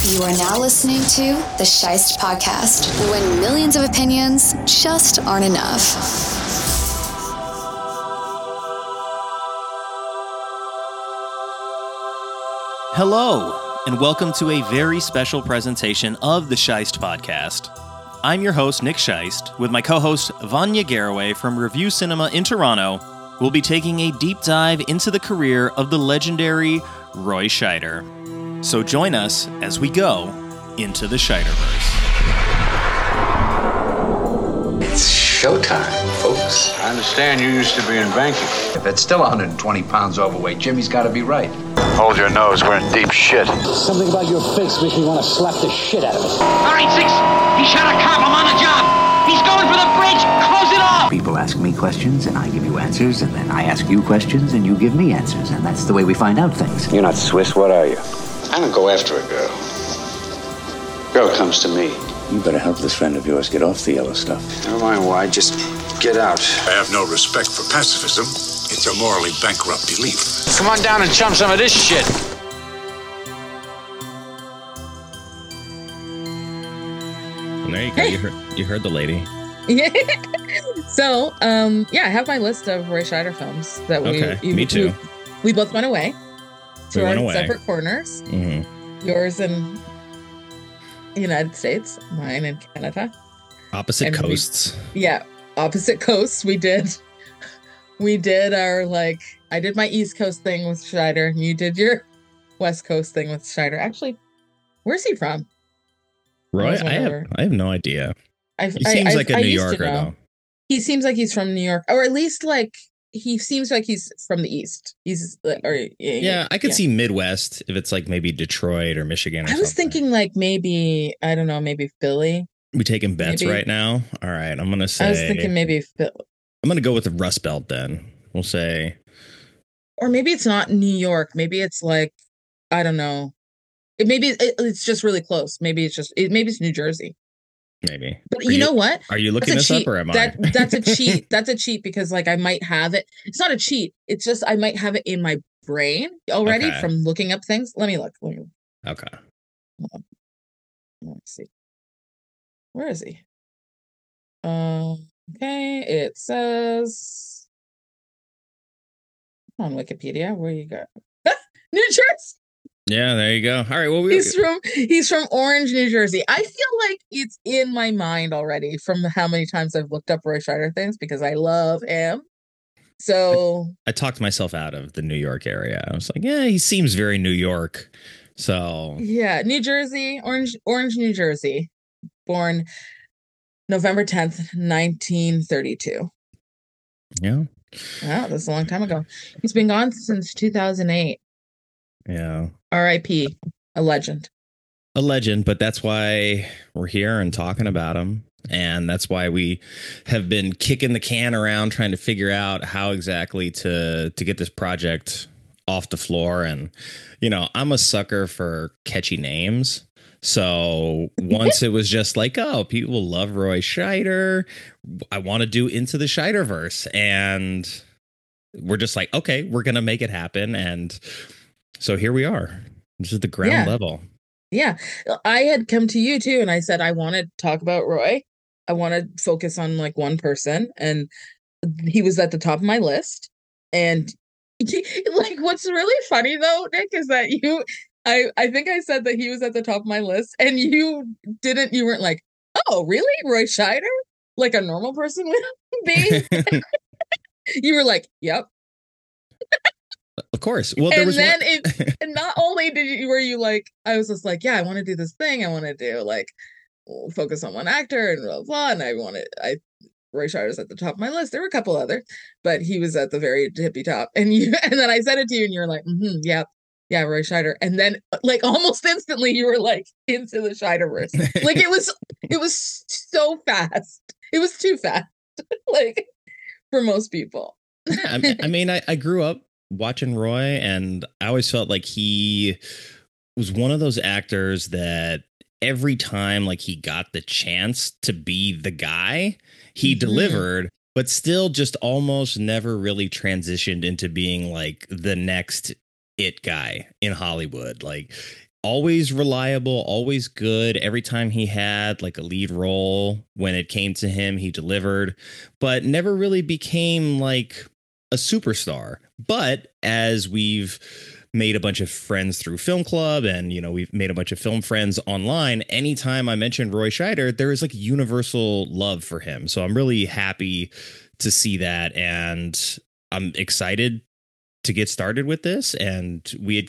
You are now listening to the Scheist Podcast, when millions of opinions just aren't enough. Hello, and welcome to a very special presentation of the Scheist Podcast. I'm your host, Nick Scheist, with my co-host, Vanya Garraway from Review Cinema in Toronto. We'll be taking a deep dive into the career of the legendary Roy Scheider. So join us as we go into the Scheiderverse. It's showtime, folks. I understand you used to be in banking. If it's still 120 pounds overweight, Jimmy's got to be right. Hold your nose, we're in deep shit. Something about your face makes me want to slap the shit out of it. All right, Six. He shot a cop. I'm on the job. He's going for the bridge. Close it off. People ask me questions, and I give you answers, and then I ask you questions, and you give me answers, and that's the way we find out things. You're not Swiss, what are you? I don't go after a girl. Girl comes to me. You better help this friend of yours get off the yellow stuff. Never mind why, just get out. I have no respect for pacifism. It's a morally bankrupt belief. Come on down and chum some of this shit. And there you go. You heard the lady. Yeah. So, I have my list of Roy Scheider films that me too. We both went away to our away. separate corners. Mm-hmm. Yours in the United States, mine in Canada. Opposite coasts. Opposite coasts. We did our, I did my East Coast thing with Scheider, and you did your West Coast thing with Scheider. Actually, where's he from? Roy? I have no idea. He seems like a New Yorker, though. He seems like he's from New York, or at least he seems like he's from the East. I could see Midwest if it's maybe Detroit or Michigan. I was thinking maybe, I don't know, maybe Philly. We taking bets right now? All right, I'm gonna say. I was thinking maybe Philly. I'm gonna go with the Rust Belt then. We'll say. Or maybe it's not New York. Maybe it's I don't know. It's just really close. Maybe it's New Jersey. Maybe. But you know what? Are you looking this up or am I? That's a cheat. That's a cheat because I might have it. It's not a cheat. It's just I might have it in my brain already from looking up things. Let me look. Okay. Let's see. Where is he? Okay. It says on Wikipedia. Where you go? New Jersey. Yeah, there you go. All right. Well, he's from Orange, New Jersey. I feel like it's in my mind already from how many times I've looked up Roy Scheider things because I love him. So I talked myself out of the New York area. I was like, yeah, he seems very New York. So yeah, New Jersey, Orange, New Jersey, born November 10th, 1932. Yeah. Wow, that's a long time ago. He's been gone since 2008. Yeah. R.I.P. A legend. A legend, but that's why we're here and talking about him. And that's why we have been kicking the can around trying to figure out how exactly to get this project off the floor. And, I'm a sucker for catchy names. So once it was just people love Roy Scheider. I want to do Into the Scheiderverse. And we're just okay, we're going to make it happen. And so here we are. This is the ground level. Yeah. I had come to you too. And I said, I want to talk about Roy. I want to focus on one person. And he was at the top of my list. And what's really funny though, Nick, is that I think I said that he was at the top of my list and you weren't like, oh, really? Roy Scheider? Like a normal person would be? You were like, yep. Of course. Well, and then and not only were you I was just I want to do this thing. I want to do focus on one actor and blah, blah. And Roy Scheider's at the top of my list. There were a couple other, but he was at the very tippy top. And then I said it to you and you were like, yeah, Roy Scheider. And then almost instantly you were into the Scheiderverse. It was so fast. It was too fast. For most people. I grew up watching Roy, and I always felt like he was one of those actors that every time he got the chance to be the guy, he delivered, but still just almost never really transitioned into being the next it guy in Hollywood. always reliable, always good. Every time he had like a lead role, when it came to him, he delivered, but never really became like a superstar. But as we've made a bunch of friends through Film Club, and we've made a bunch of film friends online, anytime I mentioned Roy Scheider, there is like universal love for him. So I'm really happy to see that, and I'm excited to get started with this. And we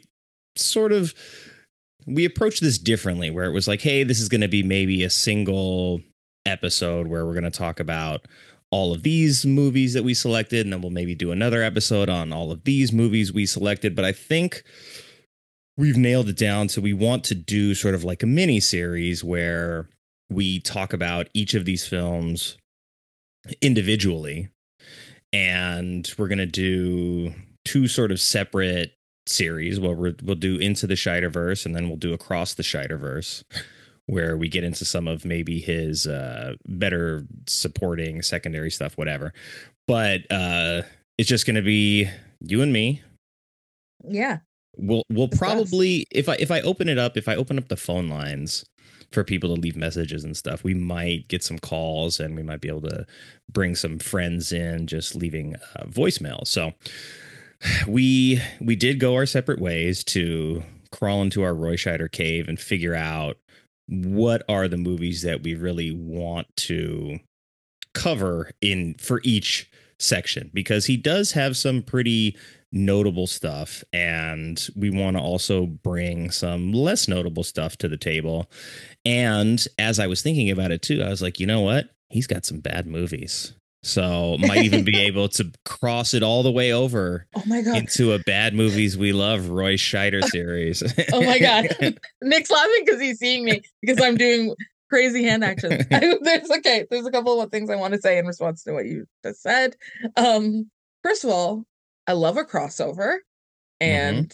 approached this differently, where it was like, hey, this is going to be maybe a single episode where we're going to talk about all of these movies that we selected, and then we'll maybe do another episode on all of these movies we selected. But I think we've nailed it down. So we want to do sort of like a mini series where we talk about each of these films individually. And we're going to do 2 sort of separate series. Well, we'll do Into the Scheiderverse, and then we'll do Across the Scheiderverse, where we get into some of maybe his better supporting secondary stuff, whatever. But it's just going to be you and me. Yeah. We'll probably, if I open up the phone lines for people to leave messages and stuff, we might get some calls, and we might be able to bring some friends in just leaving voicemail. So we did go our separate ways to crawl into our Roy Scheider cave and figure out what are the movies that we really want to cover for each section, because he does have some pretty notable stuff, and we want to also bring some less notable stuff to the table. And as I was thinking about it too, I was like, you know what? He's got some bad movies. So might even be able to cross it all the way over into a Bad Movies We Love Roy Scheider series. Oh my God. Nick's laughing because he's seeing me because I'm doing crazy hand actions. There's a couple of things I want to say in response to what you just said. First of all, I love a crossover, and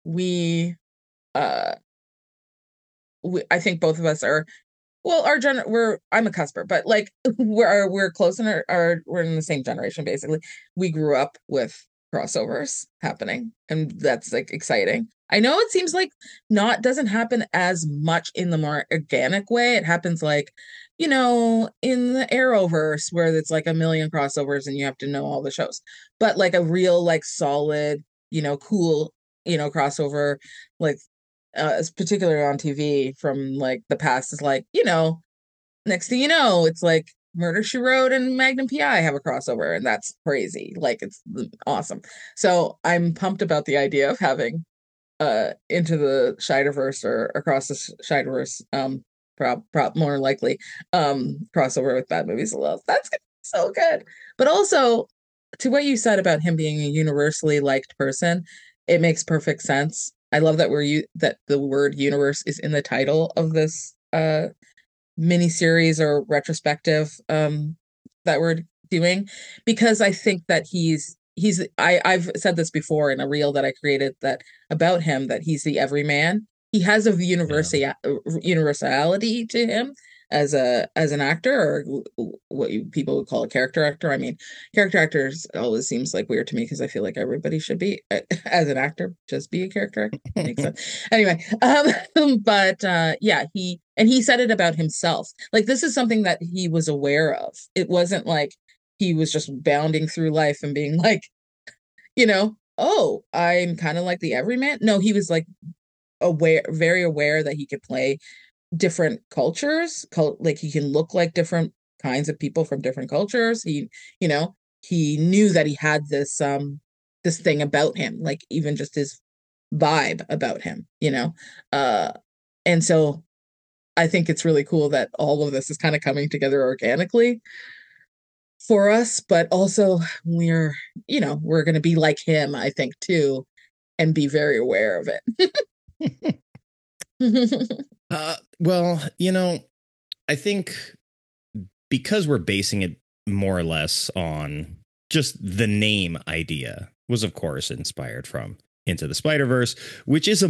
I think both of us are, well, I'm a cusper, but like we're close and we're in the same generation. Basically, we grew up with crossovers happening, and that's like exciting. I know it seems like doesn't happen as much in the more organic way. It happens like, in the Arrowverse, where it's like a million crossovers and you have to know all the shows. But like a real like solid, cool, crossover, like particularly on TV from like the past, is like, next thing you know, it's like Murder, She Wrote and Magnum PI have a crossover, and that's crazy. Like, it's awesome. So I'm pumped about the idea of having Into the Scheiderverse or Across the Scheiderverse, more likely crossover with Bad Movies of Love. That's gonna be so good. But also, to what you said about him being a universally liked person, it makes perfect sense. I love that that the word universe is in the title of this mini series or retrospective that we're doing, because I think that I've said this before in a reel that I created about him, that he's the everyman. He has a universality to him as an actor, or what people would call a character actor. I mean, character actors always seems like weird to me, because I feel like everybody should be, as an actor, just be a character actor. Makes sense. Anyway, but yeah, he said it about himself. Like, this is something that he was aware of. It wasn't like he was just bounding through life and being like, oh, I'm kind of like the everyman. No, he was like very aware that he could play different cultures, like he can look like different kinds of people from different cultures. He knew that he had this thing about him, like even just his vibe about him, and so I think it's really cool that all of this is kind of coming together organically for us, but also we're going to be like him, I think, too, and be very aware of it. Well, I think because we're basing it more or less on just the name idea, was of course inspired from Into the Spider-Verse, which is a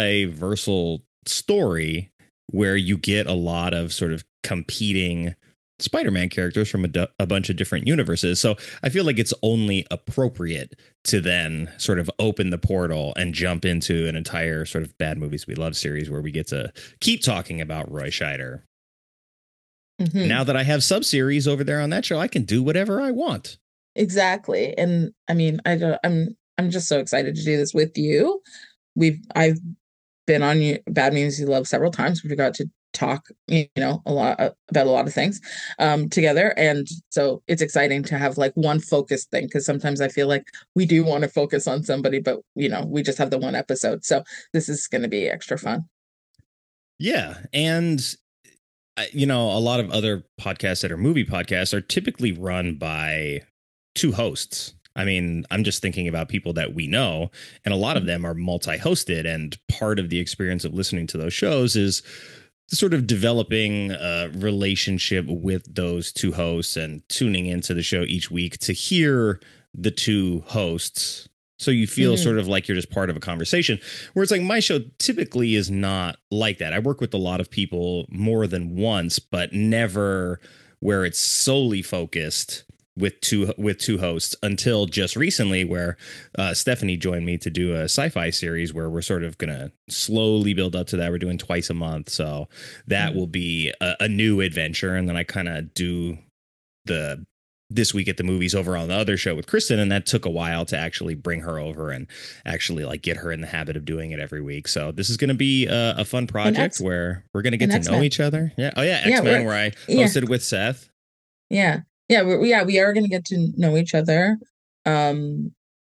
multiversal story where you get a lot of sort of competing Spider-Man characters from a bunch of different universes. So I feel like it's only appropriate to then sort of open the portal and jump into an entire sort of Bad Movies We Love series where we get to keep talking about Roy Scheider. Mm-hmm. Now that I have sub-series over there on that show, I can do whatever I want. Exactly. And I mean, I'm just so excited to do this with you. I've been on Bad Movies You Love several times. We got to talk, a lot about a lot of things together, and so it's exciting to have like one focused thing, because sometimes I feel like we do want to focus on somebody, but we just have the one episode. So this is going to be extra fun. Yeah, and a lot of other podcasts that are movie podcasts are typically run by two hosts. I mean, I'm just thinking about people that we know, and a lot of them are multi-hosted, and part of the experience of listening to those shows is sort of developing a relationship with those two hosts and tuning into the show each week to hear the two hosts. So you feel sort of like you're just part of a conversation, where it's like my show typically is not like that. I work with a lot of people more than once, but never where it's solely focused with two hosts, until just recently, where Stephanie joined me to do a sci-fi series where we're sort of going to slowly build up to that. We're doing twice a month. So that will be a new adventure. And then I kind of do This Week at the Movies over on the other show with Kristen. And that took a while to actually bring her over and actually like get her in the habit of doing it every week. So this is going to be a fun project where we're going to get to know each other. Yeah. Oh yeah. X-Men, where I hosted with Seth. Yeah. Yeah, we are going to get to know each other, and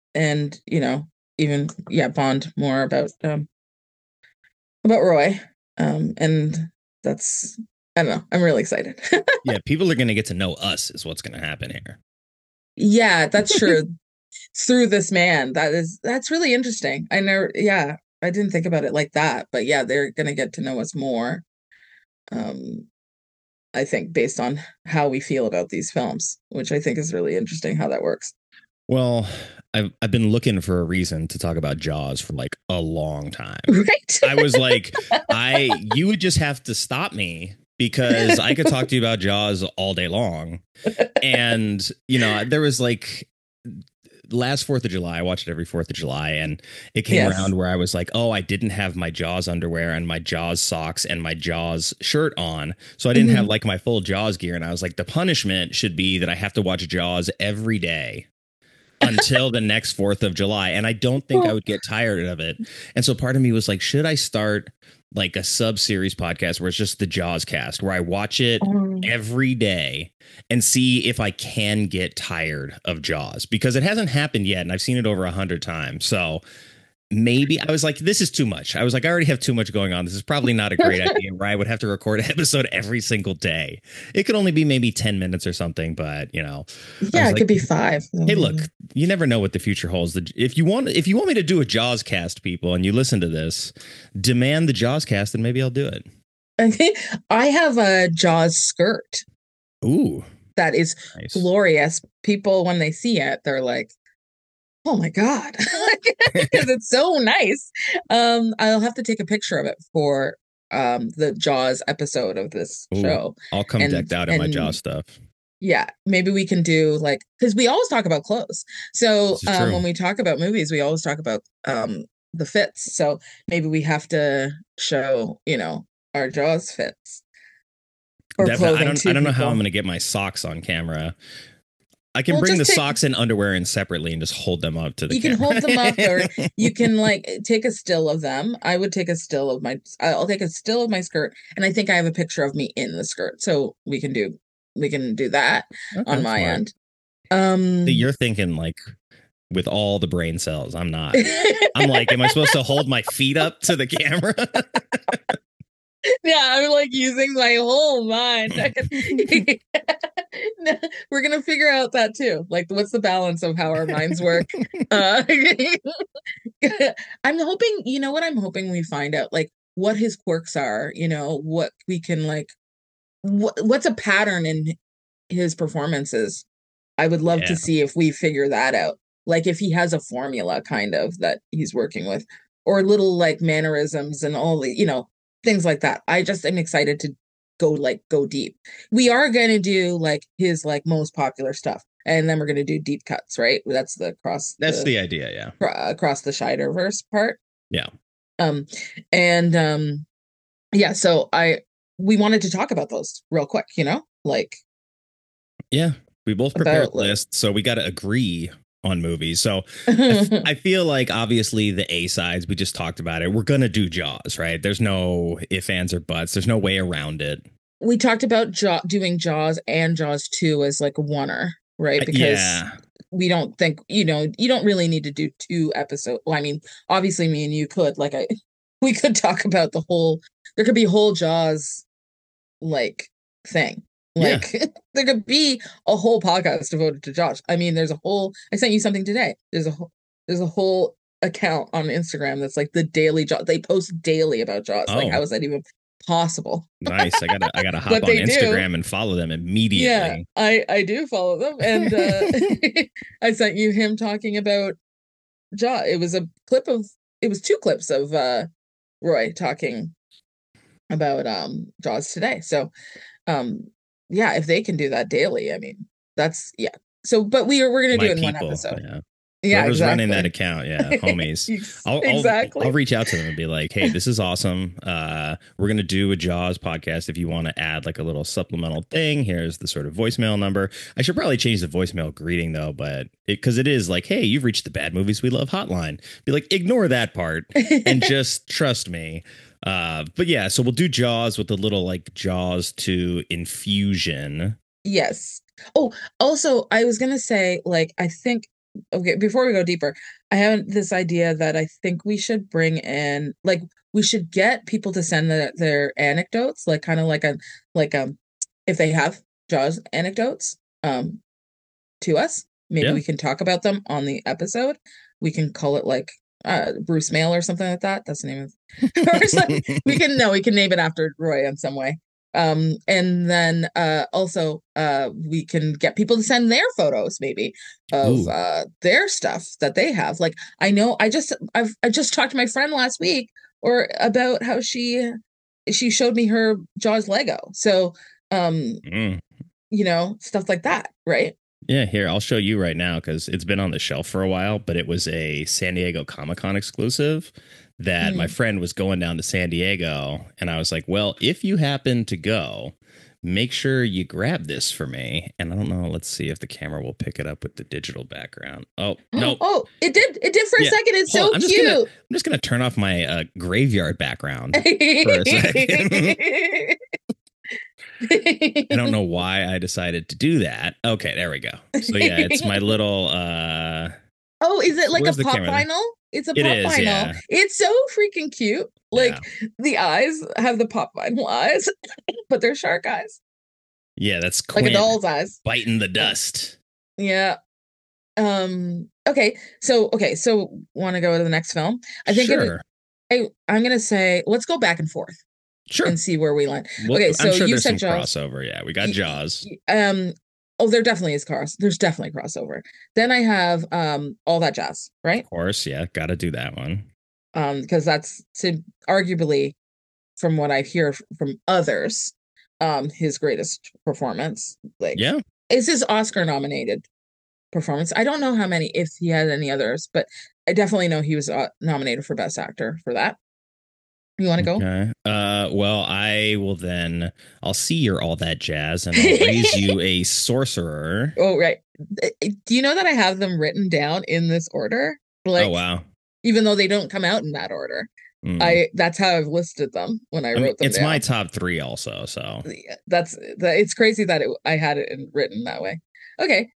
even bond more about Roy, and that's, I don't know, I'm really excited. Yeah, people are going to get to know us is what's going to happen here. Yeah, that's true. Through this man, that's really interesting. I didn't think about it like that, but yeah, they're going to get to know us more. I think based on how we feel about these films, which I think is really interesting how that works. Well, I've been looking for a reason to talk about Jaws for like a long time. Right. I was like, you would just have to stop me, because I could talk to you about Jaws all day long. And, there was like last 4th of July, I watch it every 4th of July, and it came around where I was like, oh, I didn't have my Jaws underwear and my Jaws socks and my Jaws shirt on. So I didn't have like my full Jaws gear. And I was like, the punishment should be that I have to watch Jaws every day until the next 4th of July. And I don't think I would get tired of it. And so part of me was like, should I start like a sub-series podcast where it's just the Jaws cast, where I watch it every day and see if I can get tired of Jaws, because it hasn't happened yet. And I've seen it over 100 times. So maybe I was like, this is too much. I was like, I already have too much going on. This is probably not a great idea, where I would have to record an episode every single day. It could only be maybe 10 minutes or something, but yeah, it could be 5. Hey, look, you never know what the future holds. If you want me to do a Jaws cast, people, and you listen to this, demand the Jaws cast, and maybe I'll do it. Okay. I have a Jaws skirt. Ooh, that is nice. Glorious. People, when they see it, they're like, oh my God, because it's so nice. I'll have to take a picture of it for the Jaws episode of this show. I'll come decked out in my Jaws stuff. Yeah, maybe we can do like, because we always talk about clothes. So when we talk about movies, we always talk about the fits. So maybe we have to show, our Jaws fits. Or clothing. I don't know how I'm going to get my socks on camera. I can bring the socks and underwear in separately and just hold them up to the camera. You can hold them up, or you can like take a still of them. I would take a still of I'll take a still of my skirt, and I think I have a picture of me in the skirt, so we can do that on my end. You're thinking like with all the brain cells. I'm not. I'm like, am I supposed to hold my feet up to the camera? Yeah, I'm like using my whole mind. We're gonna figure out that too. Like, what's the balance of how our minds work? I'm hoping, what I'm hoping we find out, like, what his quirks are. What we can like. What's a pattern in his performances? I would love to see if we figure that out. Like, if he has a formula, kind of, that he's working with, or little like mannerisms and all the, things like that. I just am excited go deep. We are going to do like his like most popular stuff, and then we're going to do deep cuts, right? That's the the idea, yeah. Across the Scheiderverse part. Yeah. Yeah, so we wanted to talk about those real quick, like, yeah, we both prepared lists, so we got to agree on movies. So I feel like obviously the A sides, we just talked about it. We're going to do Jaws, right? There's no ifs, ands, or buts. There's no way around it. We talked about doing Jaws and Jaws 2 as like a oneer, right? Because we don't think, you don't really need to do 2 episodes. Well, I mean, obviously me and you could, like, we could talk about there could be a whole Jaws like thing. Like there could be a whole podcast devoted to Jaws. I mean, I sent you something today. There's a whole account on Instagram that's like the daily Jaws. They post daily about Jaws. Like, how is that even possible? Nice. I gotta hop on Instagram and follow them immediately. Yeah, I do follow them. And I sent you him talking about Jaws. It was 2 clips of Roy talking about Jaws today. So yeah, if they can do that daily, I mean, that's so, but we're gonna do it in one episode. Whoever's running that account, homies. I'll reach out to them and be like, hey, this is awesome. We're gonna do a Jaws podcast. If you want to add like a little supplemental thing, here's the sort of voicemail number. I should probably change the voicemail greeting though, but because it is like, hey, you've reached the Bad Movies We Love hotline. Be like, ignore that part and just trust me. But yeah, so we'll do Jaws with a little like Jaws 2 infusion. Yes. Oh, also, I was gonna say, like, I think, okay, before we go deeper, I have this idea that I think we should bring in, like, we should get people to send their anecdotes, like, kind of like if they have Jaws anecdotes, to us. Maybe we can talk about them on the episode. We can call it like Bruce Mail or something like that. That's the name of it. we can name it after Roy in some way. And then also we can get people to send their photos maybe of their stuff that they have. Like, I know I just talked to my friend last week about how she showed me her Jaws Lego. So stuff like that, right? Yeah, here, I'll show you right now because it's been on the shelf for a while, but it was a San Diego Comic-Con exclusive that my friend was going down to San Diego. And I was like, well, if you happen to go, make sure you grab this for me. And I don't know. Let's see if the camera will pick it up with the digital background. Oh, no. Oh, it did. It did for a second. It's so cute. I'm just going to turn off my graveyard background for a second. I don't know why I decided to do that. Okay, there we go. So yeah, it's my little oh, is it like a pop vinyl? It's a pop vinyl. Yeah. It's so freaking cute. Like the eyes have the pop vinyl eyes, but they're shark eyes. Yeah, that's Quinn, like a doll's eyes biting the dust. Yeah. Okay. So want to go to the next film? I think I'm gonna say let's go back and forth. Sure. And see where we land. Well, okay, so sure you said some Jaws. Crossover. Yeah, we got Jaws. Oh, there definitely is There's definitely crossover. Then I have All That Jazz, right? Of course, yeah, got to do that one. Because that's arguably, from what I hear from others, his greatest performance. Like, yeah, is his Oscar-nominated performance. I don't know how many, if he had any others, but I definitely know he was nominated for Best Actor for that. You want to go? Okay. Well, I'll see your All That Jazz and I'll raise you a Sorcerer. Oh, right. Do you know that I have them written down in this order? Like, oh, wow. Even though they don't come out in that order. That's how I've listed them when I wrote them it's down. my top 3 also, so. It's crazy that I had it written that way. Okay.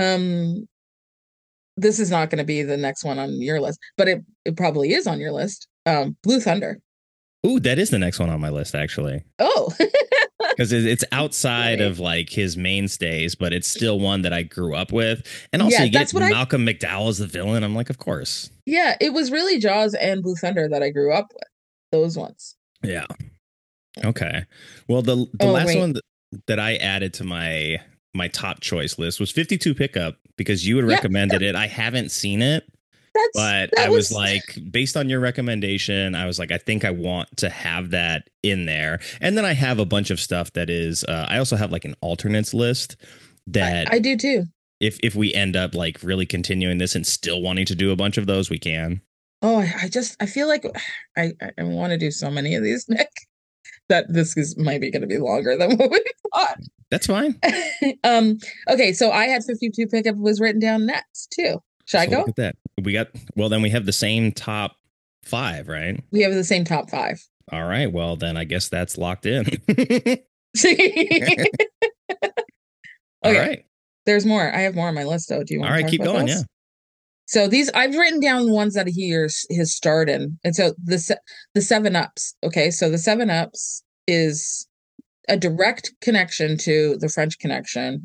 This is not going to be the next one on your list, but it probably is on your list. Blue Thunder. Ooh, that is the next one on my list, actually. Oh, because it's outside of like his mainstays, but it's still one that I grew up with. And also, you get Malcolm McDowell as the villain. I'm like, of course. Yeah, it was really Jaws and Blue Thunder that I grew up with. Those ones. Yeah. Okay. Well, the last one that I added to my top choice list was 52 Pickup because you had recommended it. I haven't seen it. But that I was like, based on your recommendation, I was like, I think I want to have that in there. And then I have a bunch of stuff that is, I also have like an alternates list that I do too. If we end up like really continuing this and still wanting to do a bunch of those, we can. Oh, I feel like I want to do so many of these, Nick, that this is maybe going to be longer than what we thought. That's fine. Okay, so I had 52 pickup was written down next too. Should I go? Look at that. Then we have the same top 5, right? We have the same top 5. All right. Well, then I guess that's locked in. Okay. All right. There's more. I have more on my list though. Do you want All to right, keep going, those? yeah. So these I've written down ones that he has starred in. And so the 7-Ups. Okay, so the 7-Ups is a direct connection to the French Connection.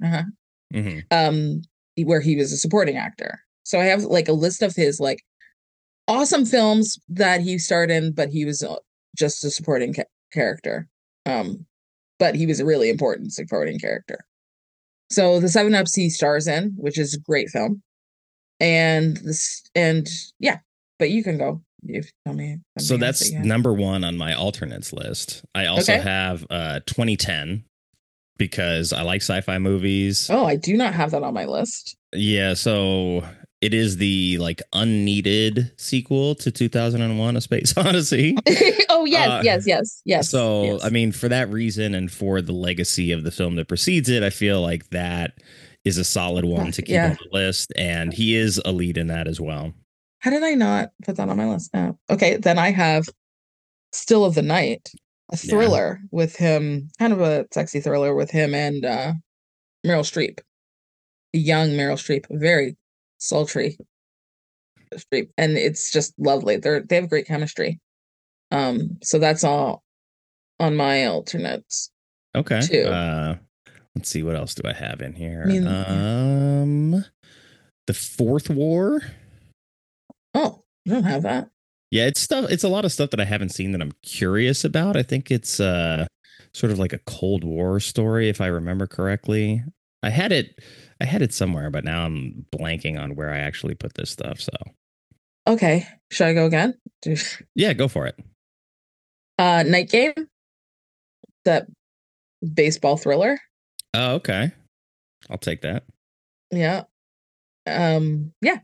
Where he was a supporting actor. So I have like a list of his like awesome films that he starred in, but he was just a supporting character. But he was a really important supporting character. So the 7-Ups he stars in, which is a great film. And yeah, but you can go. You tell me. So that's number 1 on my alternates list. I also have 2010 because I like sci-fi movies. Oh, I do not have that on my list. Yeah, so it is the like unneeded sequel to 2001: A Space Odyssey. Oh yes. So yes. I mean, for that reason and for the legacy of the film that precedes it, I feel like that is a solid one to keep on the list, and he is a lead in that as well. How did I not put that on my list? No. Okay, then I have Still of the Night, a thriller with him, kind of a sexy thriller with him and Meryl Streep, young Meryl Streep, very sultry Streep, and it's just lovely. They have great chemistry. So that's all on my alternates. Okay. Too. Let's see, what else do I have in here? I mean, The Fourth War. Oh, you don't have that. Yeah, it's a lot of stuff that I haven't seen that I'm curious about. I think it's sort of like a Cold War story, if I remember correctly. I had it somewhere, but now I'm blanking on where I actually put this stuff. So, okay, should I go again? Yeah, go for it. Night Game, that baseball thriller. Oh, okay, I'll take that. Yeah, yeah.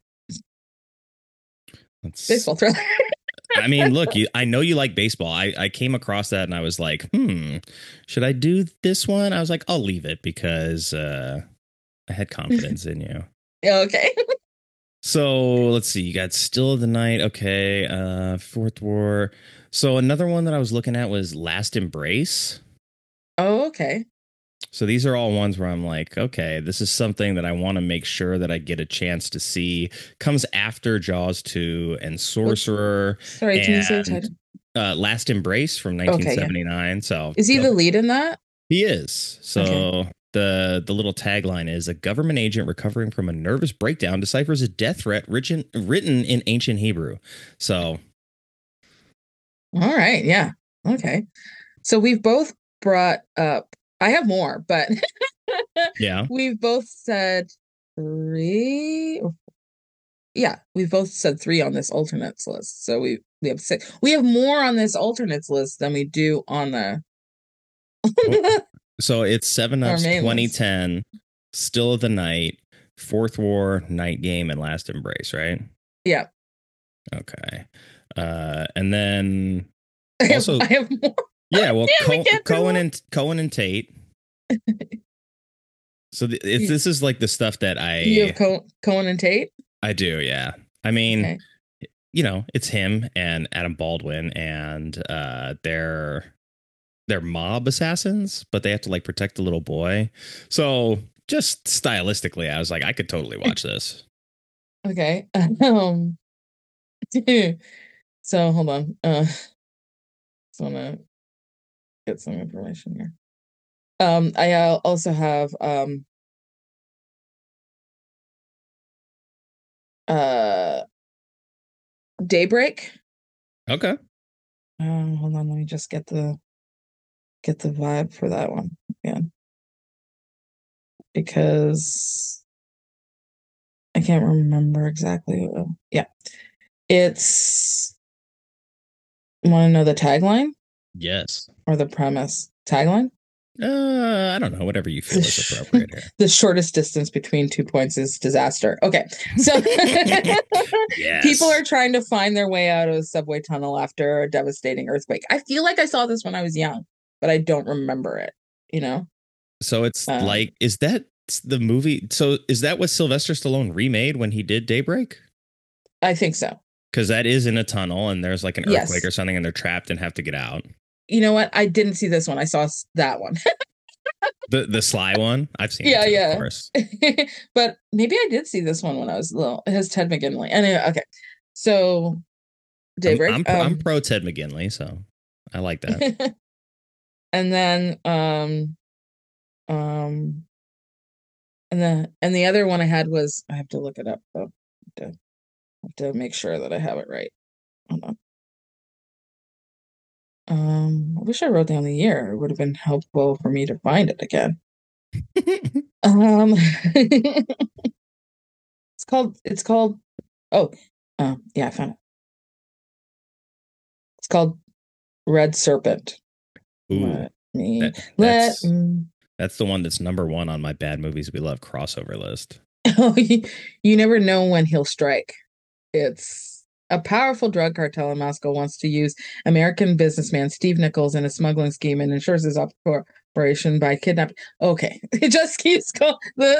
Baseball thriller. I mean, look, I know you like baseball. I came across that and I was like, should I do this one? I was like, I'll leave it because I had confidence in you. Okay. So let's see. You got Still of the Night. Okay. Fourth War. So another one that I was looking at was Last Embrace. Oh, okay. So these are all ones where I'm like, okay, this is something that I want to make sure that I get a chance to see. Comes after Jaws 2 and Sorcerer. Sorry, can you say the title? Last Embrace from 1979. Okay, yeah. So is he the lead in that? He is. So the little tagline is: a government agent recovering from a nervous breakdown deciphers a death threat written in ancient Hebrew. So, all right, yeah, okay. So we've both brought up. I have more, but yeah, we've both said 3. Yeah, we've both said 3 on this alternates list. So we have 6. We have more on this alternates list than we do on the. So it's 7-Ups, 2010, list. Still of the Night, Fourth War, Night Game, and Last Embrace, right? Yeah. Okay. And then also I have more. Yeah, well, Cohen and Tate. So this is like the stuff that you have Cohen and Tate. I do, yeah. I mean, it's him and Adam Baldwin, and they're mob assassins, but they have to like protect the little boy. So just stylistically, I was like, I could totally watch this. Okay. So hold on. Just wanna get some information here. I also have Daybreak. Okay. Hold on, let me just get the vibe for that one again. Because I can't remember exactly. Yeah. It's, want to know the tagline Yes. or the premise? Tagline? I don't know. Whatever you feel is appropriate here. The shortest distance between 2 points is disaster. Okay. So Yes. people are trying to find their way out of a subway tunnel after a devastating earthquake. I feel like I saw this when I was young, but I don't remember it, you know? So it's like, is that the movie? So is that what Sylvester Stallone remade when he did Daybreak? I think so. Because that is in a tunnel and there's like an earthquake or something and they're trapped and have to get out. You know what? I didn't see this one. I saw that one. The Sly one? I've seen it too, of course. But maybe I did see this one when I was little. It has Ted McGinley. Anyway, okay. So Daybreak. I'm pro Ted McGinley, so I like that. And then and the other one I had was, I have to look it up though. I have to make sure that I have it right. Hold on. I wish I wrote down the year. It would have been helpful for me to find it again. It's called yeah, I found it. It's called Red Serpent. Ooh, that's the one that's number 1 on my bad movies we love crossover list. You never know when he'll strike. It's a powerful drug cartel in Moscow wants to use American businessman Steve Nichols in a smuggling scheme and ensures his operation by kidnapping. Okay, it just keeps going.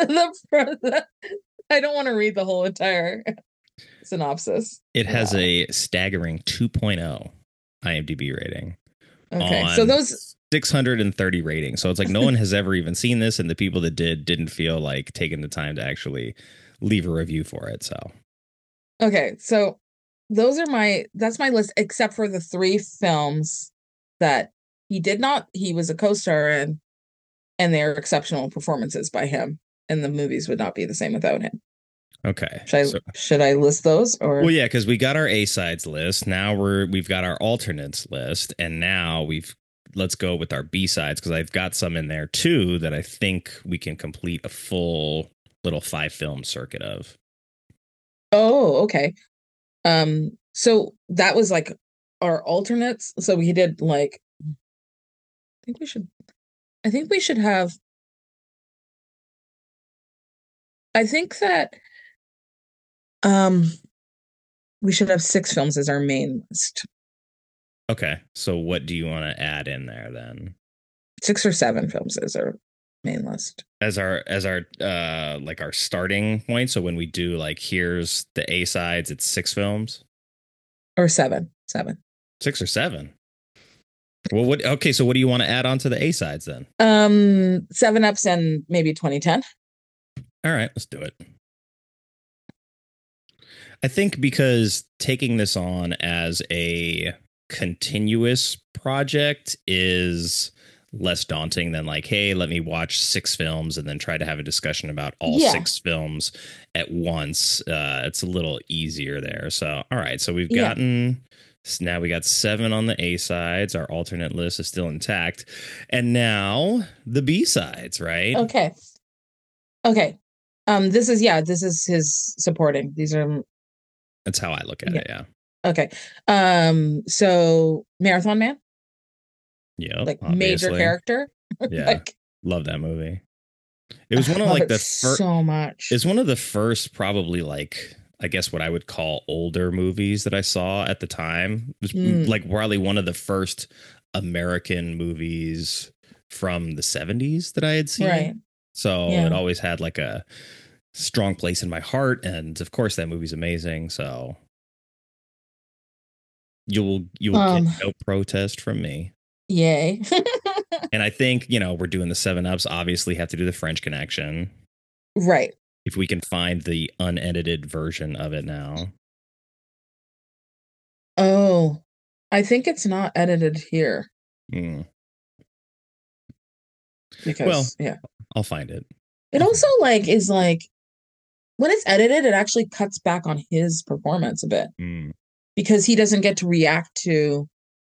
I don't want to read the whole entire synopsis. It has a staggering 2.0 IMDb rating. Okay, so those 630 ratings. So it's like no one has ever even seen this, and the people that didn't feel like taking the time to actually leave a review for it. So okay, so that's my list, except for the 3 films that he was a co-star in, and they're exceptional performances by him, and the movies would not be the same without him. Okay. Should I list those? Or well, yeah, because we got our A-sides list. Now we've got our alternates list, and now let's go with our B-sides, because I've got some in there too that I think we can complete a full little 5-film circuit of. Oh, okay. So that was like our alternates. So we did like, I think we should have, I think that we should have 6 films as our main list. Okay. So what do you want to add in there then? 6 or 7 films as our main list. As our like our starting point. So when we do like, here's the A-sides, it's 6 films? Or 7. 6 or 7? Well, okay, so what do you want to add on to the A-sides then? 7-Ups and maybe 2010. All right, let's do it. I think because taking this on as a continuous project is less daunting than like, hey, let me watch 6 films and then try to have a discussion about all 6 films at once. It's a little easier there. So, all right. So we've gotten, now we got 7 on the A sides. Our alternate list is still intact. And now the B sides, right? Okay. This is his supporting. That's how I look at it. Yeah. Okay. So Marathon Man. Yeah, like obviously. Major character. Yeah, like, love that movie. It was one of like the first. So much. It's one of the first, probably like, I guess what I would call older movies that I saw at the time. It was like probably one of the first American movies from the 70s that I had seen. Right. So it always had like a strong place in my heart, and of course that movie's amazing. So you will get no protest from me. Yay. And I think, we're doing the 7-Ups, obviously have to do the French Connection. Right. If we can find the unedited version of it now. Oh, I think it's not edited here. Because, I'll find it. It also is like, when it's edited, it actually cuts back on his performance a bit. Because he doesn't get to react to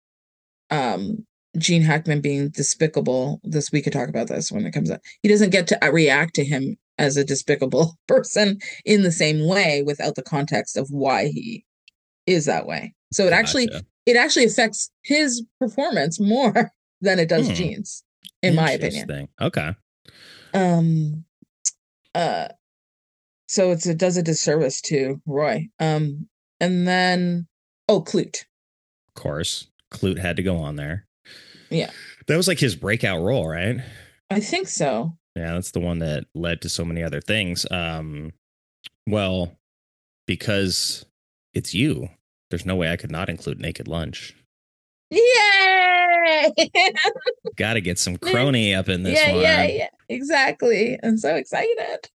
Gene Hackman being despicable. We could talk about this when it comes up. He doesn't get to react to him as a despicable person in the same way without the context of why he is that way. So it actually affects his performance more than it does Gene's, in my opinion. Okay. So it does a disservice to Roy. And then Clute. Of course. Clute had to go on there. Yeah. That was like his breakout role, right? I think so. Yeah, that's the one that led to so many other things. Well, because it's you, there's no way I could not include Naked Lunch. Yay! Got to get some crony up in this one. Yeah, exactly. I'm so excited.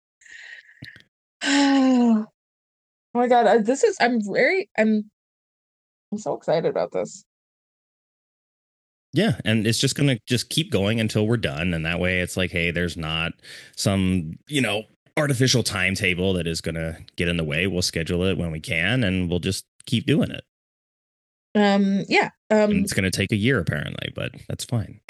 Oh my God, I'm so excited about this. Yeah, and it's just gonna just keep going until we're done, and that way it's like, hey, there's not some artificial timetable that is gonna get in the way. We'll schedule it when we can, and we'll just keep doing it. And it's gonna take a year apparently, but that's fine.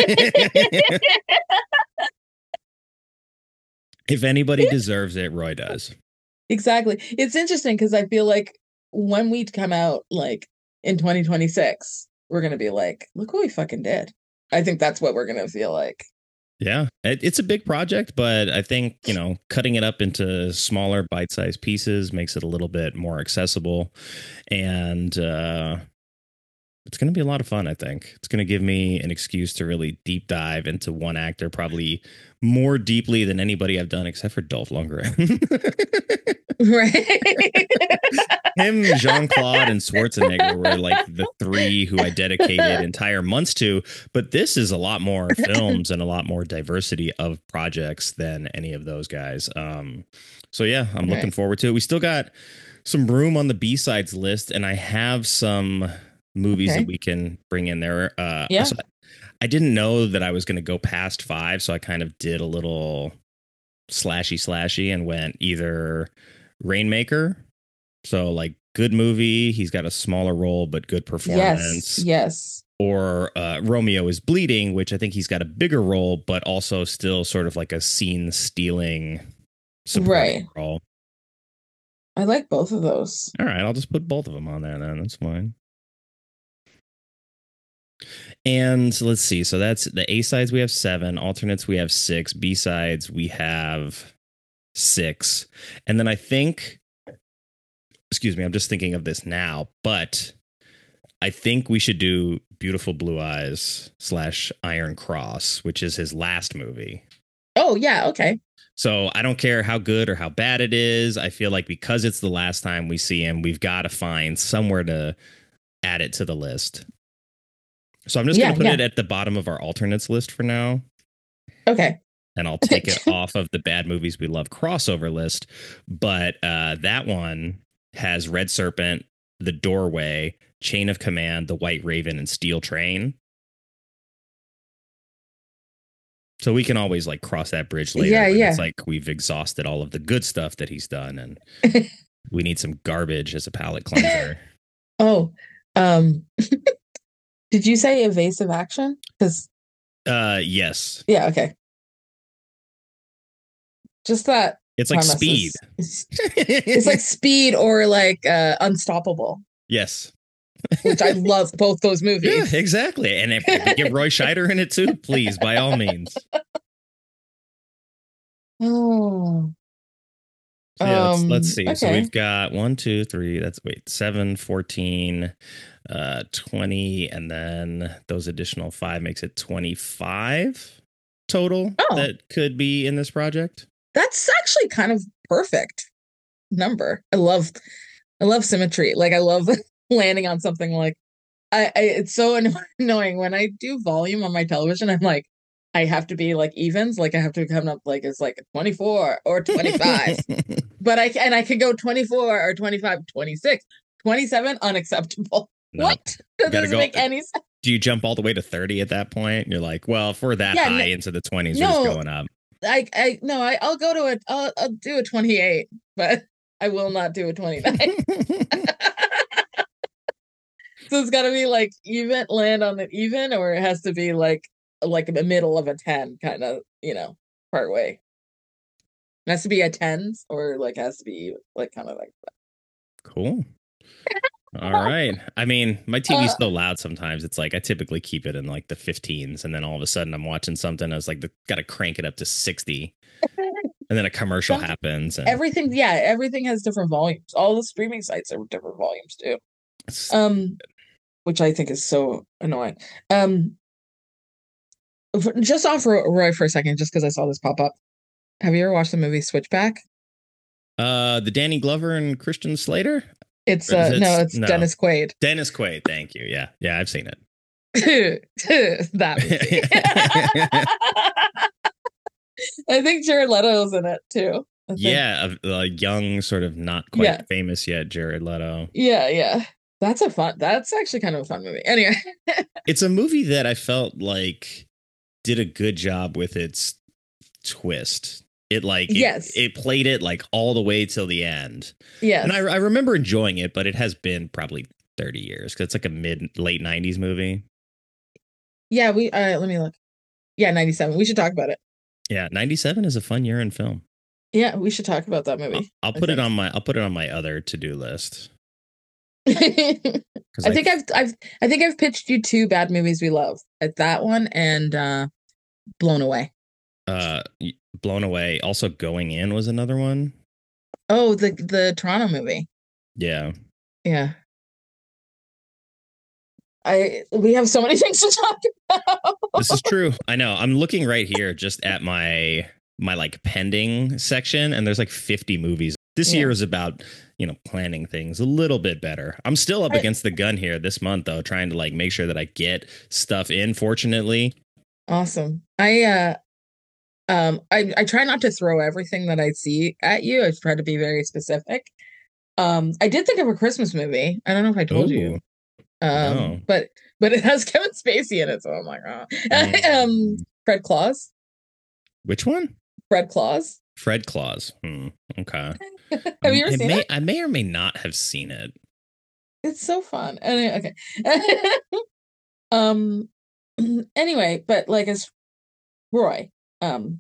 If anybody deserves it, Roy does. Exactly. It's interesting because I feel like when we come out like in 2026. We're going to be like, look what we fucking did. I think that's what we're going to feel like. Yeah, it's a big project, but I think, cutting it up into smaller bite-sized pieces makes it a little bit more accessible. And it's going to be a lot of fun, I think. It's going to give me an excuse to really deep dive into one actor, probably more deeply than anybody I've done except for Dolph Lundgren. Right. Him, Jean-Claude, and Schwarzenegger were like the three who I dedicated entire months to. But this is a lot more films and a lot more diversity of projects than any of those guys. So yeah, I'm looking forward to it. We still got some room on the B-sides list, and I have some movies that we can bring in there. So I didn't know that I was going to go past 5, so I kind of did a little slashy and went either Rainmaker. So like good movie. He's got a smaller role, but good performance. Yes. Or Romeo is Bleeding, which I think he's got a bigger role, but also still sort of like a scene stealing supporting role. I like both of those. All right. I'll just put both of them on there then. That's fine. And let's see. So that's the A sides. We have 7 alternates. We have 6 B sides. We have 6. And then I think, excuse me, I'm just thinking of this now, but I think we should do Beautiful Blue Eyes / Iron Cross, which is his last movie. Oh, yeah. Okay. So I don't care how good or how bad it is. I feel like because it's the last time we see him, we've got to find somewhere to add it to the list. So I'm just going to put it at the bottom of our alternates list for now. Okay. And I'll take it off of the bad movies we love crossover list. But that one has Red Serpent, The Doorway, Chain of Command, The White Raven, and Steel Train. So we can always like cross that bridge later. Yeah. It's like we've exhausted all of the good stuff that he's done, and we need some garbage as a palate cleanser. Did you say Evasive Action? Because yes. Yeah. Okay. Just that. It's like Speed. It's like Speed or like Unstoppable. Yes. Which I love both those movies. Yeah, exactly. And if we get Roy Scheider in it too, please, by all means. Oh. So yeah, let's see. Okay. So we've got 1, 2, 3, 7, 14, 20, and then those additional 5 makes it 25 total that could be in this project. That's actually kind of perfect number. I love symmetry. Like I love landing on something like it's so annoying when I do volume on my television. I'm like, I have to be like evens. Like I have to come up like it's like 24 or 25, but I could go 24 or 25, 26, 27, unacceptable. No, what? That doesn't make any sense. Do you jump all the way to 30 at that point? You're like, well, if we're that high into the 20s, we're just going up. I'll go to I'll do a 28, but I will not do a 29. So it's got to be like even, land on the even, or it has to be like the middle of a 10 kind of, part way. It has to be a tens or like has to be like kind of like Cool. All right. I mean, my TV's so loud sometimes. It's like I typically keep it in like the 15s, and then all of a sudden I'm watching something. I was like, got to crank it up to 60, and then a commercial happens. And everything has different volumes. All the streaming sites have different volumes too. Which I think is so annoying. Just off Roy for a second, just because I saw this pop up. Have you ever watched the movie Switchback? The Danny Glover and Christian Slater. It's Dennis Quaid. Dennis Quaid, thank you. Yeah, I've seen it. That movie. I think Jared Leto's in it too. Yeah, a young, sort of not quite famous yet Jared Leto. Yeah. That's actually kind of a fun movie. Anyway. It's a movie that I felt like did a good job with its twist. It played it like all the way till the end. Yeah. And I remember enjoying it, but it has been probably 30 years because it's like a late 90s movie. Yeah, let me look. Yeah, 97. We should talk about it. Yeah, 97 is a fun year in film. Yeah, we should talk about that movie. I'll put it on my other to-do list. I think I've pitched you 2 bad movies we love. At that one and Blown Away. Blown Away. Also, Going In was another one. Oh, the Toronto movie. Yeah. We have so many things to talk about. This is true. I know. I'm looking right here just at my like pending section, and there's like 50 movies. This year is about, planning things a little bit better. I'm still up against the gun here this month, though, trying to like make sure that I get stuff in, fortunately. Awesome. I try not to throw everything that I see at you. I try to be very specific. I did think of a Christmas movie. I don't know if I told you. No. But it has Kevin Spacey in it, so I'm like, oh. Fred Claus. Which one? Fred Claus. Fred Claus. Okay. Have you ever seen it? I may or may not have seen it. It's so fun. Okay. Anyway, but like as Roy, there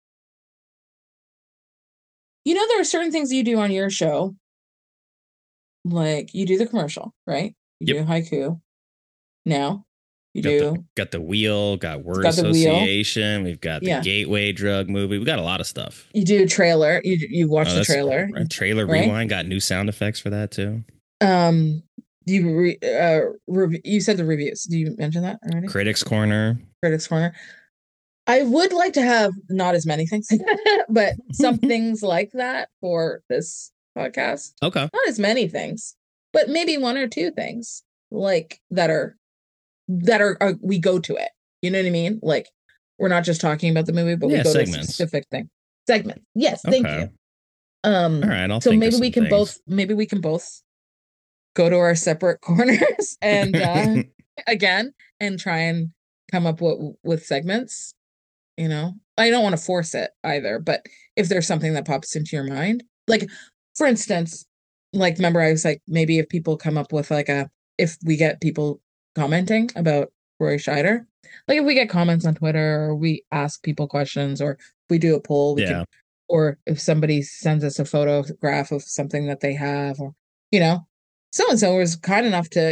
are certain things you do on your show. Like you do the commercial, right? You do haiku. Now you got the wheel, got word association. We've got the gateway drug movie. We got a lot of stuff. You do a trailer. You watch the trailer. Right. Trailer rewind. Got new sound effects for that too. You said the reviews. Do you mention that already? Critics Corner. I would like to have not as many things, but some things like that for this podcast. Okay. Not as many things, but maybe 1 or 2 things like that are we go to it. You know what I mean? Like we're not just talking about the movie, but we go segments. To a specific thing. Segment. Yes. Thank you. All right. So maybe we can both go to our separate corners and again and try and come up with segments. I don't want to force it either, but if there's something that pops into your mind, like for instance, like remember I was like, maybe if people come up with if we get people commenting about Roy Scheider, like if we get comments on Twitter or we ask people questions or if we do a poll, we can, or if somebody sends us a photograph of something that they have, or, so-and-so was kind enough to,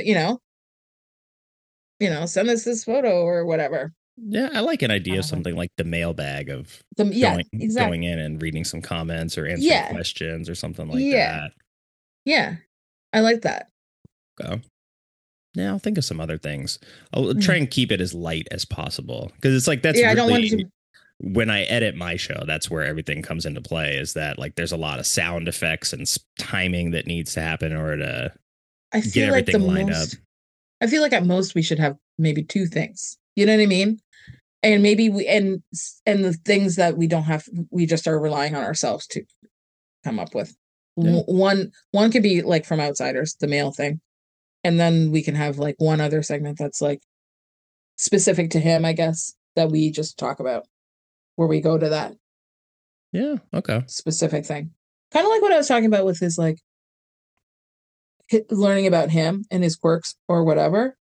send us this photo or whatever. Yeah, I like an idea of something like the mailbag of going in and reading some comments or answering questions or something like that. Yeah, I like that. Okay. Yeah, I'll think of some other things. I'll try and keep it as light as possible because it's like that's really, I don't want to. When I edit my show, that's where everything comes into play. Is that like there's a lot of sound effects and timing that needs to happen in order to get everything lined up. I feel like at most we should have maybe 2 things. You know what I mean? And maybe and the things that we don't have, we just are relying on ourselves to come up with. Yeah. One could be like from outsiders, the mail thing. And then we can have like one other segment that's like specific to him, I guess, that we just talk about where we go to that. Yeah. Okay. Specific thing. Kind of like what I was talking about with his like learning about him and his quirks or whatever.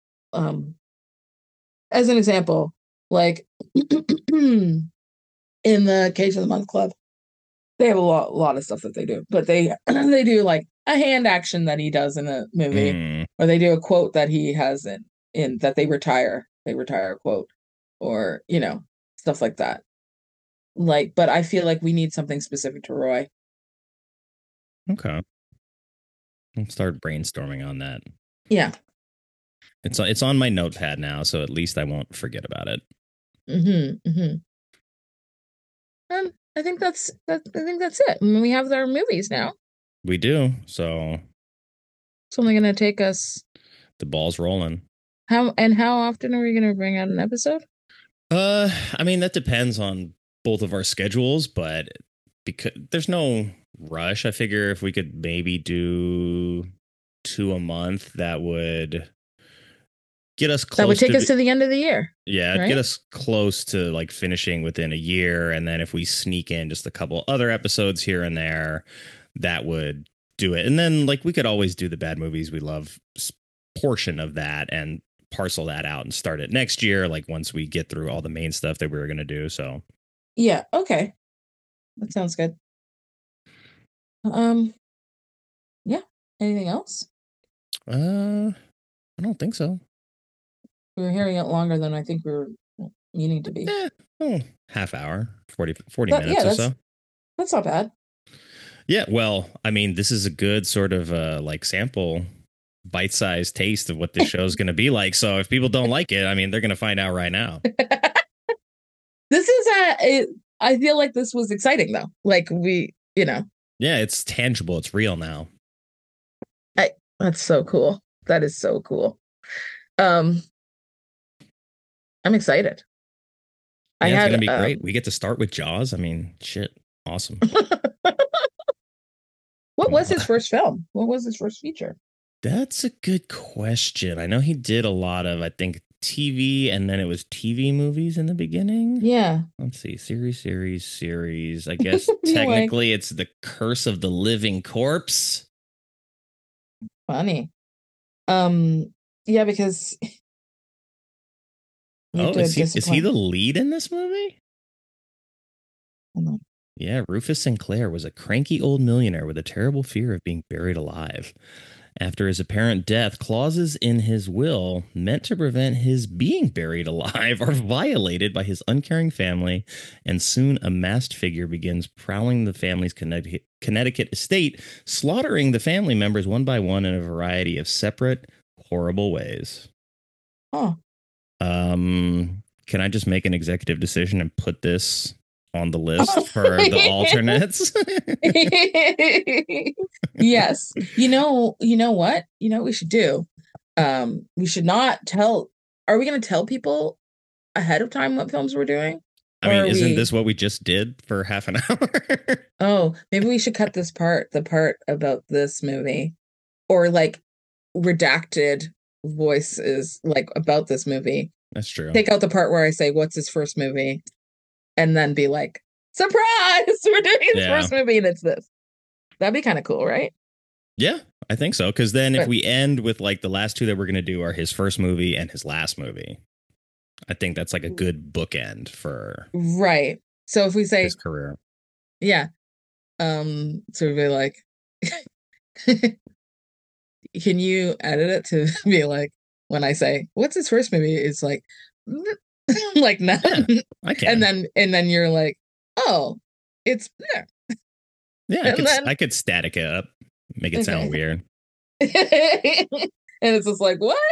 As an example, like in the Cage of the Month Club, They have a lot of stuff that they do, but they do like a hand action that he does in a movie, or they do a quote that he has in that they retire a quote, or stuff like that. Like, but I feel like we need something specific to Roy. Okay, I'll start brainstorming on that. Yeah, it's on my notepad now, so at least I won't forget about it. I think that's it. I mean, we have our movies now. We do. So it's only going to take us. The ball's rolling. How often are we going to bring out an episode? I mean, that depends on both of our schedules, but because there's no rush, I figure if we could maybe do 2 a month, that would get us close. That would take us to the end of the year. Yeah, right? Get us close to like finishing within a year. And then if we sneak in just a couple other episodes here and there, that would do it. And then like we could always do the Bad Movies We Love portion of that and parcel that out and start it next year, like once we get through all the main stuff that we were going to do. So yeah, okay, that sounds good. Yeah, anything else? I don't think so. We were hearing it longer than I think we were meaning to be. Half hour, 40 minutes or so. That's not bad. Yeah, well, I mean, this is a good sort of like sample bite-sized taste of what this show is going to be like. So if people don't like it, I mean, they're going to find out right now. This is I feel like this was exciting though. Like we, Yeah, it's tangible. It's real now. That's so cool. That is so cool. I'm excited. Yeah, it's going to be great. We get to start with Jaws. I mean, shit. Awesome. What was his first film? What was his first feature? That's a good question. I know he did a lot of, I think, TV, and then it was TV movies in the beginning. Yeah. Let's see. Series. I guess technically it's The Curse of the Living Corpse. Funny. Yeah, because is he the lead in this movie? Yeah, Rufus Sinclair was a cranky old millionaire with a terrible fear of being buried alive. After his apparent death, clauses in his will meant to prevent his being buried alive are violated by his uncaring family, and soon a masked figure begins prowling the family's Connecticut estate, slaughtering the family members one by one in a variety of separate, horrible ways. Oh. Can I just make an executive decision and put this on the list for the alternates? Yes. You know what? You know what we should do? We should not tell. Are we going to tell people ahead of time what films we're doing? I mean, isn't this what we just did for half an hour? Oh, maybe we should cut this part, the part about this movie, or like redacted voices like about this movie. That's true. Take out the part where I say, what's his first movie? And then be like, surprise, we're doing his first movie and it's this. That'd be kind of cool, right? Yeah, I think so. Because then if we end with like the last two that we're going to do are his first movie and his last movie, I think that's like a good bookend for right. So if we say his career. Yeah. So we'd be like, can you edit it to be like, when I say, what's his first movie? It's like, like no. Yeah, I can. And then you're like, oh, it's there. Yeah, I could static it up, make it sound weird. And it's just like, what?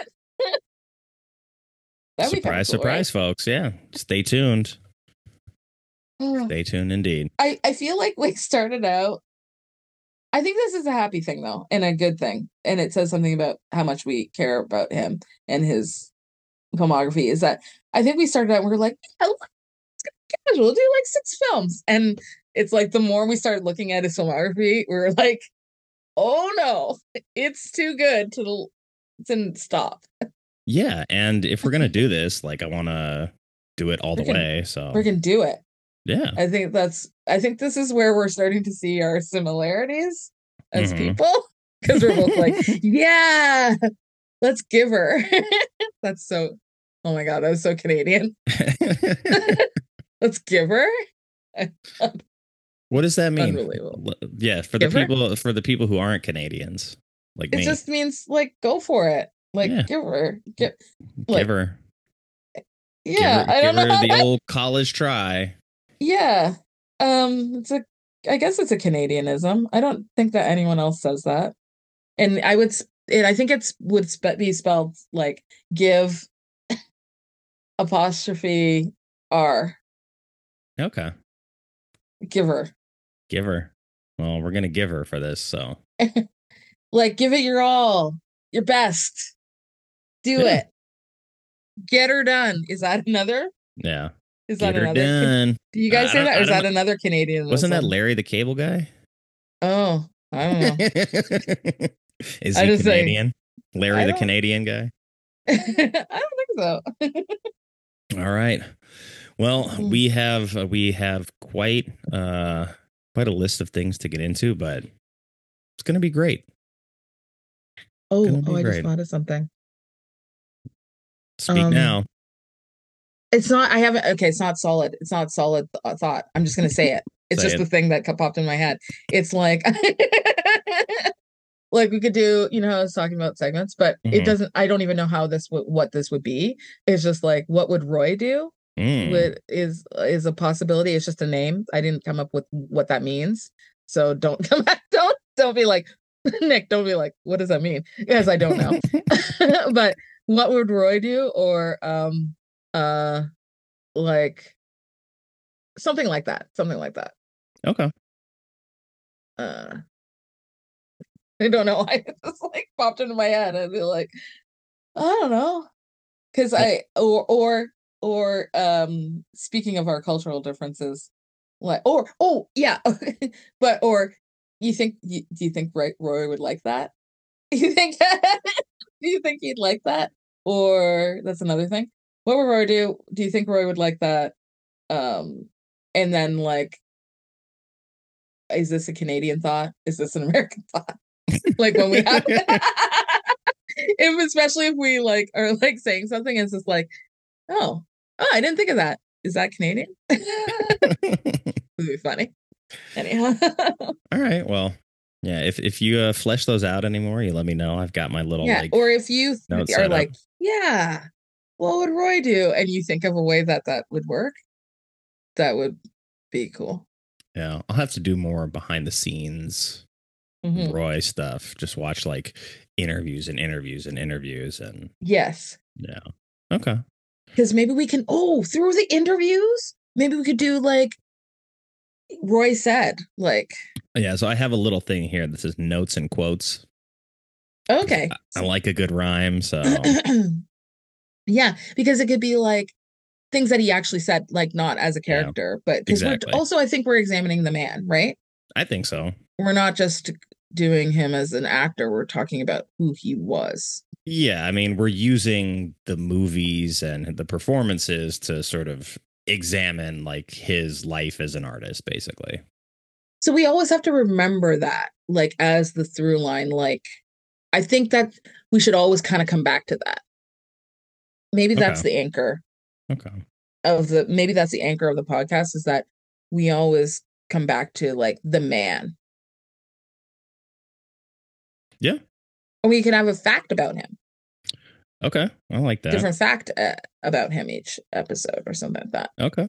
Surprise, folks. Yeah. Stay tuned. Stay tuned indeed. I feel like we started out. I think this is a happy thing though, and a good thing. And it says something about how much we care about him and his filmography, is that I think we started out and we were like, yeah, we'll do like 6 films. And it's like the more we started looking at his filmography, we were like, oh no, it's too good to stop. Yeah, and if we're gonna do this, like I want to do it all the way. So we're gonna do it. Yeah, I think this is where we're starting to see our similarities as people, because we're both like, yeah, let's give her. That's so. Oh my god, that was so Canadian. Let's give her. What does that mean? Unbelievable. Yeah, for Giver? the people who aren't Canadians, like It me. just means like go for it. Like Yeah. give her. Give her. Yeah, I Give don't know her how the that. old college try. Yeah. I guess it's a Canadianism. I don't think that anyone else says that. And I think be spelled like give apostrophe R. Okay. Giver. Give her. Well, we're gonna give her for this, so Like give it your all, your best. Do Yeah. it. Get her done. Is that another? yeah. Is that Get her another? done. Do you guys I say don't- that, I or is don't that know. another Canadian? Wasn't that Larry the Cable Guy? Oh, I don't know. Is I he just say- Canadian? Larry I the don't- Canadian guy? I don't think so. All right. Well, we have quite a list of things to get into, but it's going to be great. Gonna be I just great. thought of something. Speak now. It's not. I haven't. Okay, it's not solid. It's not solid thought. I'm just gonna say it. It's Say just it. the thing that popped in my head. It's like, like we could do. You know, I was talking about segments, but it Mhm. doesn't. I don't even know how what this would be. It's just like, what would Roy do? Is a possibility. It's just a name. I didn't come up with what that means. So don't come back. Don't be like, Nick. Don't be like, what does that mean? Because I don't know. But what would Roy do? Or like something like that. Okay. I don't know why it just like popped into my head. I'd be like, I don't know, because speaking of our cultural differences, like but you think do you think Roy would like that? You think do you think he'd like that? Or that's another thing. What would Roy do? Do you think Roy would like that? And then like, is this a Canadian thought? Is this an American thought? Like when we have, especially if we like are like saying something, and it's just like, oh, I didn't think of that. Is that Canadian? It would be funny. Anyhow. All right. Well, yeah. If you flesh those out anymore, you let me know. I've got my little like. Or if you notes are set like, up. yeah, what would Roy do? And you think of a way that would work, that would be cool. Yeah, I'll have to do more behind the scenes Roy stuff. Just watch like interviews and yes. Yeah. Okay. Because maybe we can through the interviews, maybe we could do like Roy said, like. Yeah, so I have a little thing here that says notes and quotes. Okay. I like a good rhyme, so yeah, because it could be like things that he actually said, like not as a character, but because exactly. I think we're examining the man, right? I think so. We're not just doing him as an actor. We're talking about who he was. Yeah, I mean, we're using the movies and the performances to sort of examine like his life as an artist, basically. So we always have to remember that, like, as the through line. Like, I think that we should always kind of come back to that. Maybe that's the anchor. Okay. Maybe that's the anchor of the podcast, is that we always come back to like the man. Yeah. Or we can have a fact about him. Okay. I like that. Different fact about him each episode or something like that. Okay.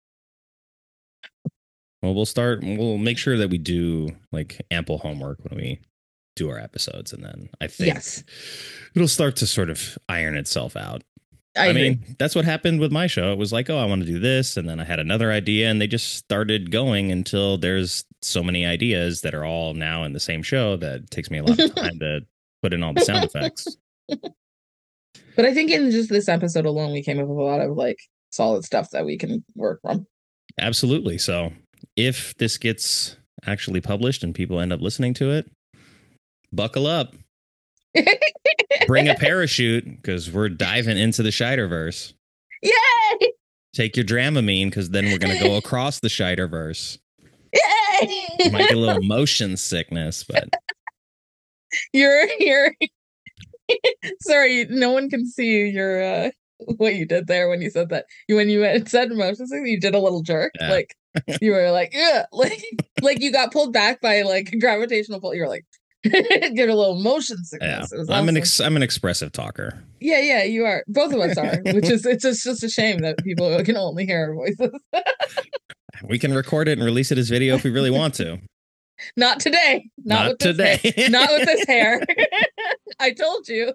Well, we'll make sure that we do like ample homework when we do our episodes. And then I think it'll start to sort of iron itself out. I mean, that's what happened with my show. It was like, I want to do this. And then I had another idea, and they just started going until there's so many ideas that are all now in the same show that it takes me a lot of time to put in all the sound effects. But I think in just this episode alone, we came up with a lot of like solid stuff that we can work from. Absolutely. So if this gets actually published and people end up listening to it, buckle up. Bring a parachute, because we're diving into the Scheiderverse. Yay! Take your Dramamine, because then we're going to go across the Scheiderverse. Yay! You might get a little motion sickness, but you're sorry, no one can see your what you did there when you said that. When you said motion sickness, you did a little jerk. Like You were like, yeah, like you got pulled back by like a gravitational pull. You're like, get a little motion sickness. Yeah. Awesome. I'm an expressive talker. Yeah, you are. Both of us are, which is it's just a shame that people can only hear our voices. We can record it and release it as video if we really want to. Not today. Not with today. This hair. Not with this hair. I told you.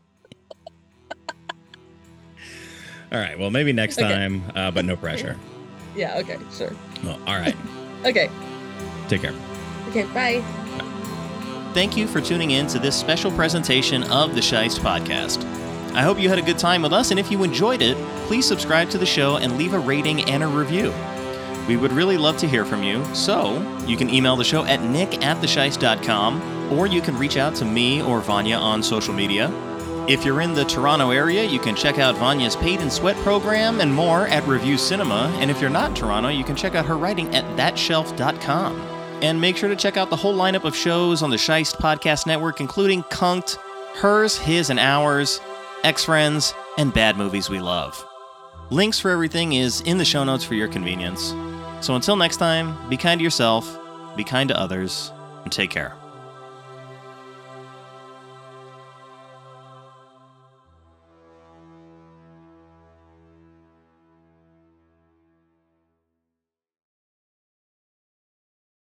All right. Well, maybe next time, but no pressure. Yeah. Okay. Sure. Well, all right. Okay. Take care. Okay. Bye. Thank you for tuning in to this special presentation of the Scheist Podcast. I hope you had a good time with us, and if you enjoyed it, please subscribe to the show and leave a rating and a review. We would really love to hear from you, so you can email the show at nick@thescheist.com, or you can reach out to me or Vanya on social media. If you're in the Toronto area, you can check out Vanya's Paid in Sweat program and more at Review Cinema, and if you're not in Toronto, you can check out her writing at thatshelf.com. And make sure to check out the whole lineup of shows on the Scheist Podcast Network, including Kunked, Hers, His, and Ours, Ex-Friends, and Bad Movies We Love. Links for everything is in the show notes for your convenience. So until next time, be kind to yourself, be kind to others, and take care.